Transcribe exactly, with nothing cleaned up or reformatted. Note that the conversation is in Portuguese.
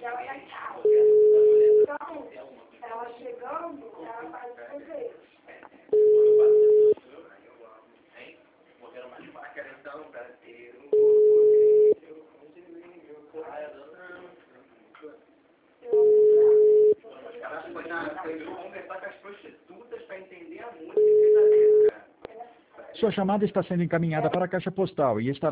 ela tá em casa. Então, ela chegando, ela faz fazer. Sua chamada está sendo encaminhada para a caixa postal e estará